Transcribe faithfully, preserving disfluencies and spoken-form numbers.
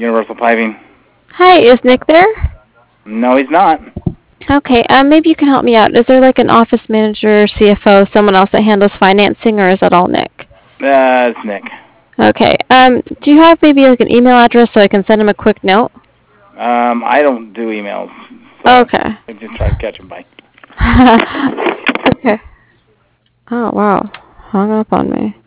Universal Piping. Hi, is Nick there? No, he's not. Okay, um, maybe you can help me out. Is there like an office manager, C F O, someone else that handles financing, or is that all Nick? Uh, it's Nick. Okay, um, do you have maybe like an email address so I can send him a quick note? Um, I don't do emails. So Okay. I just try to catch him by. Okay. Oh, wow. Hung up on me.